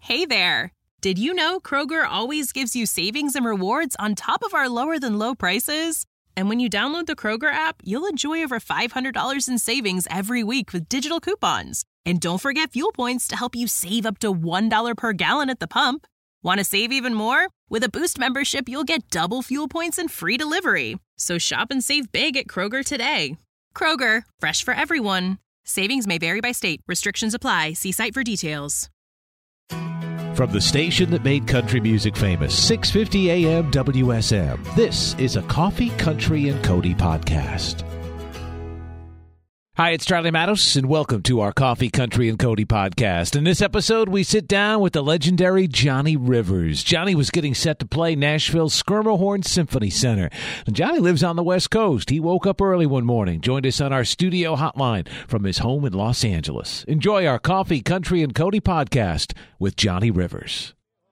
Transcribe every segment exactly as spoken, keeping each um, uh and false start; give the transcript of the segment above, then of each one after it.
Hey there! Did you know Kroger always gives you savings and rewards on top of our lower-than-low prices? And when you download the Kroger app, you'll enjoy over five hundred dollars in savings every week with digital coupons. And don't forget fuel points to help you save up to one dollar per gallon at the pump. Want to save even more? With a Boost membership, you'll get double fuel points and free delivery. So shop and save big at Kroger today. Kroger, fresh for everyone. Savings may vary by state. Restrictions apply. See site for details. From the station that made country music famous, six fifty A M W S M, this is a Coffee, Country, and Cody podcast. Hi, it's Charlie Matos, and welcome to our Coffee, Country, and Cody podcast. In this episode, we sit down with the legendary Johnny Rivers. Johnny was getting set to play Nashville's Schermerhorn Symphony Center. And Johnny lives on the West Coast. He woke up early one morning, joined us on our studio hotline from his home in Los Angeles. Enjoy our Coffee, Country, and Cody podcast with Johnny Rivers.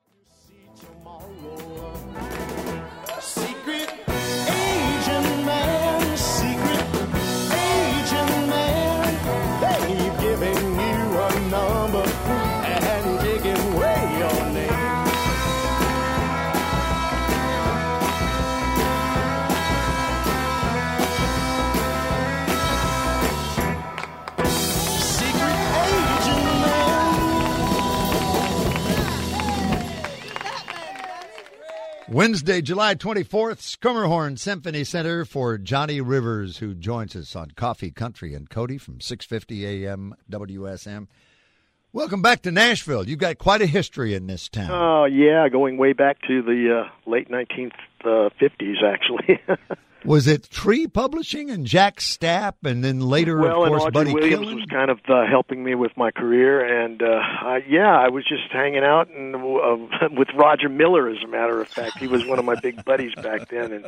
Wednesday, July twenty-fourth, Schermerhorn Symphony Center for Johnny Rivers, who joins us on Coffee, Country, and Cody from six fifty A M W S M. Welcome back to Nashville. You've got quite a history in this town. Oh, uh, yeah, going way back to the uh, late nineteen fifties, actually. Was it Tree Publishing and Jack Stapp, and then later, well, of course, and Audrey Buddy Williams Killen? was kind of uh, helping me with my career, and uh, I, yeah, I was just hanging out and uh, with Roger Miller, as a matter of fact. He was one of my big buddies back then, and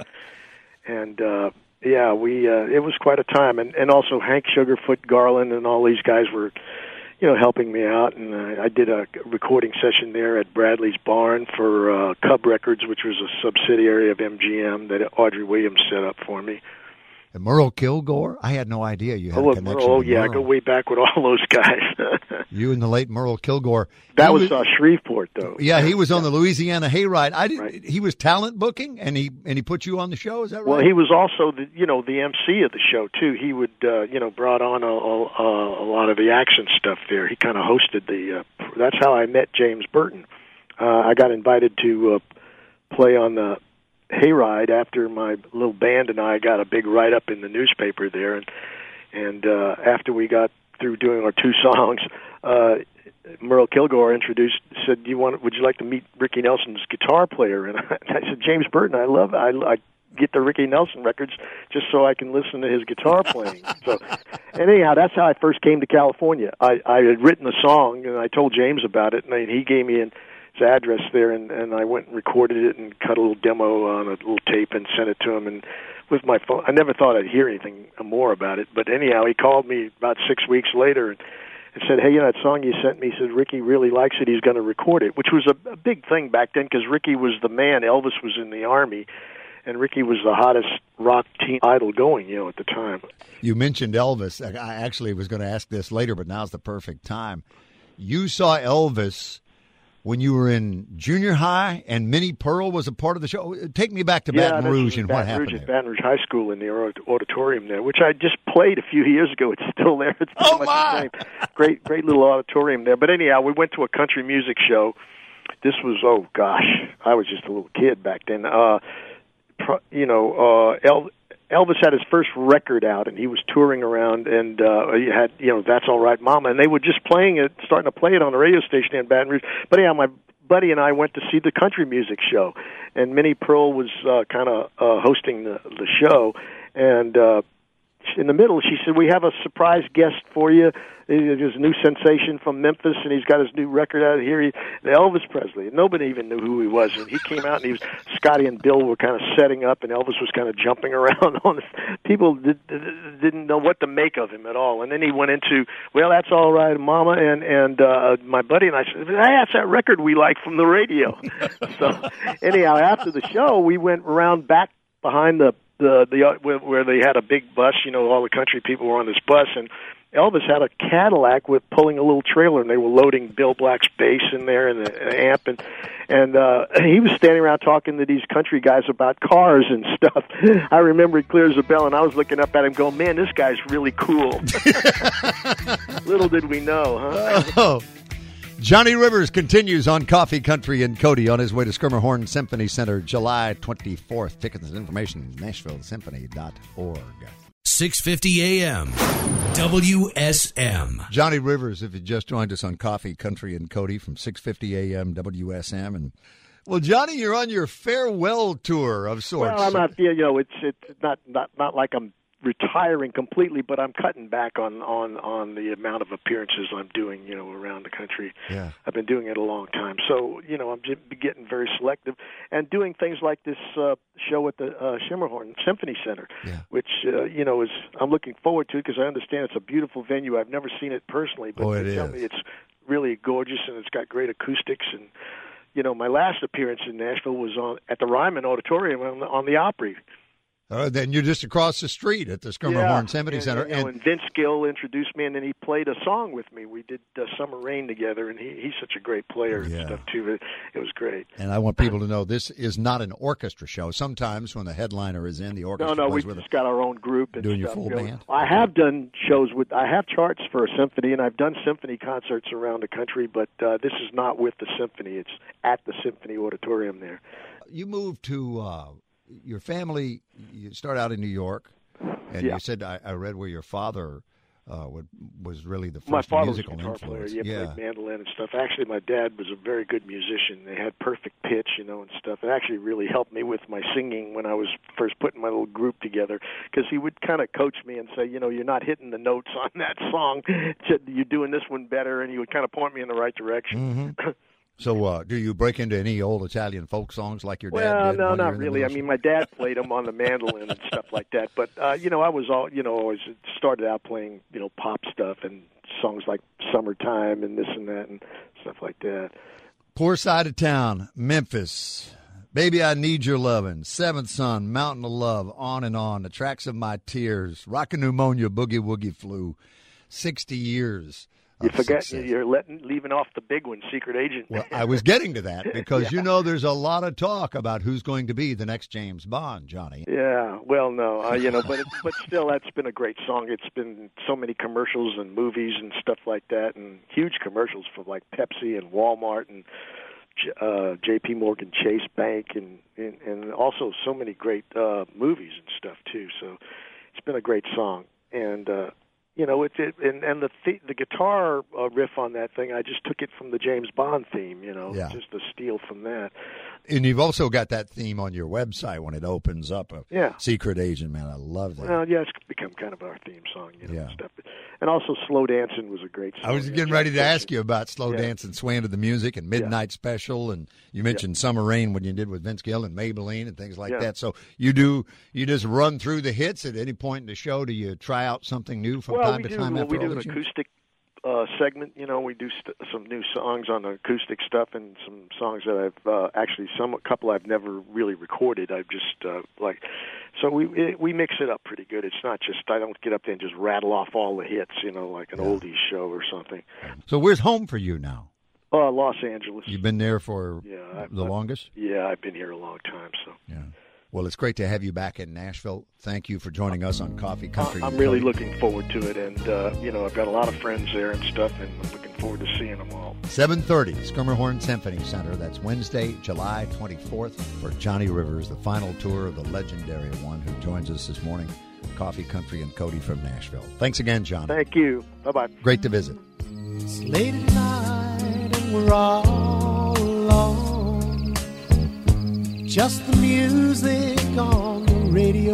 and uh, yeah, we uh, it was quite a time, and and also Hank Sugarfoot Garland and all these guys were, you know, helping me out, and uh, I did a recording session there at Bradley's Barn for uh, Cub Records, which was a subsidiary of M G M that Audrey Williams set up for me. And Merle Kilgore? I had no idea you had oh, a connection Merle, oh, with yeah, Merle. I go way back with all those guys. You and the late Merle Kilgore. That he was, was uh, Shreveport, though. Yeah, he was on the Louisiana Hayride. I didn't. Right. He was talent booking, and he and he put you on the show. Is that right? Well, he was also the you know the M C of the show too. He would uh, you know brought on a, a, a lot of the action stuff there. He kind of hosted the. Uh, that's how I met James Burton. Uh, I got invited to uh, play on the Hayride after my little band and I got a big write up in the newspaper there, and and uh, after we got through doing our two songs. Uh, Merle Kilgore introduced, said, "Do you want? Would you like to meet Ricky Nelson's guitar player?" And I, I said, "James Burton, I love. I, I get the Ricky Nelson records just so I can listen to his guitar playing." So, and anyhow, that's how I first came to California. I, I had written a song, and I told James about it, and I, he gave me an, his address there, and, and I went and recorded it and cut a little demo on a little tape and sent it to him. And with my phone, I never thought I'd hear anything more about it, but anyhow, he called me about six weeks later. And, and said, "Hey, you know, that song you sent me," he said, "Ricky really likes it. He's going to record it," which was a, a big thing back then because Ricky was the man. Elvis was in the Army, and Ricky was the hottest rock teen idol going, you know, at the time. You mentioned Elvis. I actually was going to ask this later, but now's the perfect time. You saw Elvis when you were in junior high, and Minnie Pearl was a part of the show. Take me back to yeah, Baton Rouge and Baton what happened Rouge there. Baton Rouge High School in the auditorium there, which I just played a few years ago. It's still there. It's pretty oh, much my! the same. Great, great little auditorium there. But anyhow, we went to a country music show. This was, oh, gosh, I was just a little kid back then. Uh, pro, you know, uh, El- Elvis had his first record out, and he was touring around, and uh, he had, you know, That's All Right, Mama, and they were just playing it, starting to play it on the radio station in Baton Rouge. But anyhow, my buddy and I went to see the country music show, and Minnie Pearl was uh, kind of uh, hosting the, the show, and uh, in the middle, she said, "We have a surprise guest for you. There's a new sensation from Memphis, and he's got his new record out here. He, Elvis Presley." Nobody even knew who he was, and he came out, and he was Scotty and Bill were kind of setting up, and Elvis was kind of jumping around on this. People did, didn't know what to make of him at all. And then he went into, "Well, That's All Right, Mama," and and uh, my buddy and I said, "Hey, that's that record we like from the radio." So anyhow, after the show, we went around back behind the the the where, where they had a big bus. You know, all the country people were on this bus, and Elvis had a Cadillac with pulling a little trailer, and they were loading Bill Black's bass in there and the amp, and and uh, he was standing around talking to these country guys about cars and stuff. I remember it clear as a bell, and I was looking up at him going, man, this guy's really cool. Little did we know, huh? Oh. Johnny Rivers continues on Coffee Country and Cody on his way to Schermerhorn Symphony Center July twenty-fourth. Tickets and information, nashville symphony dot org. six fifty A M W S M. Johnny Rivers, if you just joined us on Coffee Country and Cody from six fifty A M W S M. And well, Johnny, you're on your farewell tour of sorts. Well, I'm not, you know, it's it's not not not like I'm retiring completely, but I'm cutting back on, on, on the amount of appearances I'm doing, you know, around the country. Yeah. I've been doing it a long time. So, you know, I'm just getting very selective and doing things like this uh, show at the uh, Schermerhorn Symphony Center, yeah. which, uh, you know, is I'm looking forward to because I understand it's a beautiful venue. I've never seen it personally, but oh, it they tell is. me it's really gorgeous and it's got great acoustics. And, you know, my last appearance in Nashville was on at the Ryman Auditorium on the, on the Opry. Uh, then you're just across the street at the Schermerhorn yeah, Symphony and, Center. You know, and, and Vince Gill introduced me, and then he played a song with me. We did uh, Summer Rain together, and he, he's such a great player yeah. and stuff, too. It, it was great. And I want people to know this is not an orchestra show. Sometimes when the headliner is in, the orchestra No, no, plays we've with just got our own group. And doing your stuff. full you know, band? I have done shows with, I have charts for a symphony, and I've done symphony concerts around the country, but uh, this is not with the symphony. It's at the Symphony Auditorium there. You moved to... Uh, your family, you start out in New York, and yeah. you said, I, I read where your father uh, would, was really the first my father musical was a guitar influence. player. Yeah, yeah, played mandolin and stuff. Actually, my dad was a very good musician. They had perfect pitch, you know, and stuff. It actually really helped me with my singing when I was first putting my little group together, because he would kind of coach me and say, you know, you're not hitting the notes on that song. You're doing this one better, and he would kind of point me in the right direction. Mm-hmm. So, uh, do you break into any old Italian folk songs like your dad well, did? Well, no, when you were not in the really. I middle mean, my dad played them on the mandolin and stuff like that. But uh, you know, I was all, you know, always started out playing, you know, pop stuff and songs like "Summertime" and this and that and stuff like that. Poor Side of Town, Memphis, Baby I Need Your Lovin', Seventh Son, Mountain of Love, on and on. The Tracks of My Tears, Rockin' Pneumonia, Boogie Woogie Flu, sixty years. You forget you're letting, leaving off the big one, Secret Agent. Well, I was getting to that because, yeah. you know, there's a lot of talk about who's going to be the next James Bond, Johnny. Yeah, well, no, uh, you know, but it, but still, that's been a great song. It's been so many commercials and movies and stuff like that, and huge commercials for like Pepsi and Walmart and uh, J P Morgan Chase Bank, and, and, and also so many great uh, movies and stuff, too. So it's been a great song. And, uh, You know, it, it and and the th- the guitar uh, riff on that thing, I just took it from the James Bond theme. You know, yeah. just a steal from that. And you've also got that theme on your website when it opens up. A yeah. Secret Agent, man, I love that. Well, yeah, it's become kind of our theme song, you know, yeah. and stuff. And also, Slow Dancing was a great song. I was getting ready to ask you about Slow yeah. Dancing, Swaying to the Music, and Midnight yeah. Special, and you mentioned yeah. Summer Rain when you did with Vince Gill and Maybelline and things like yeah. that. So you do you just run through the hits at any point in the show? Do you try out something new from well, time to do, time? Well, after we do all an that you... acoustic uh, segment. You know, we do st- some new songs on the acoustic stuff, and some songs that I've uh, actually some a couple I've never really recorded. I've just uh, like so we it, we mix it up pretty good. It's not just I don't get up there and just rattle off all the hits. You know, like an yeah. oldies show or something. So where's home for you now? Uh, Los Angeles. You've been there for yeah, I've, the I've, longest? Yeah, I've been here a long time. So yeah. Well, it's great to have you back in Nashville. Thank you for joining us on Coffee Country. I'm really looking forward to it, and uh, you know, I've got a lot of friends there and stuff, and I'm looking forward to seeing them all. seven thirty, Schermerhorn Symphony Center. That's Wednesday, July twenty-fourth, for Johnny Rivers, the final tour of the legendary one who joins us this morning, Coffee Country and Cody from Nashville. Thanks again, John. Thank you. Bye-bye. Great to visit. It's late at night and we're all alone. Just the music on the radio.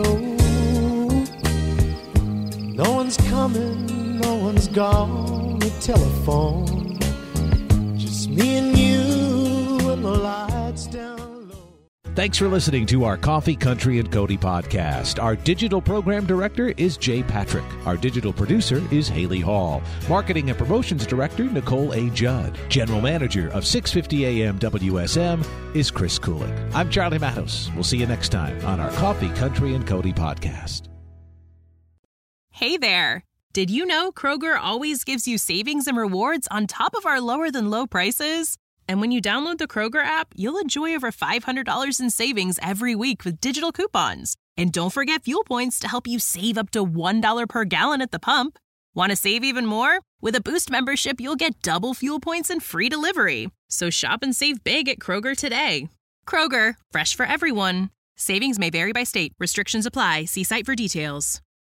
No one's coming, no one's gone. The telephone, just me and you and the lights down low. Thanks for listening to our Coffee Country and Cody podcast. Our digital program director is Jay Patrick. Our digital producer is Haley Hall. Marketing and promotions director, Nicole A. Judd. General manager of six fifty A M W S M is Chris Kulik. I'm Charlie Matos. We'll see you next time on our Coffee Country and Cody podcast. Hey there. Did you know Kroger always gives you savings and rewards on top of our lower than low prices? And when you download the Kroger app, you'll enjoy over five hundred dollars in savings every week with digital coupons. And don't forget fuel points to help you save up to one dollar per gallon at the pump. Want to save even more? With a Boost membership, you'll get double fuel points and free delivery. So shop and save big at Kroger today. Kroger, fresh for everyone. Savings may vary by state. Restrictions apply. See site for details.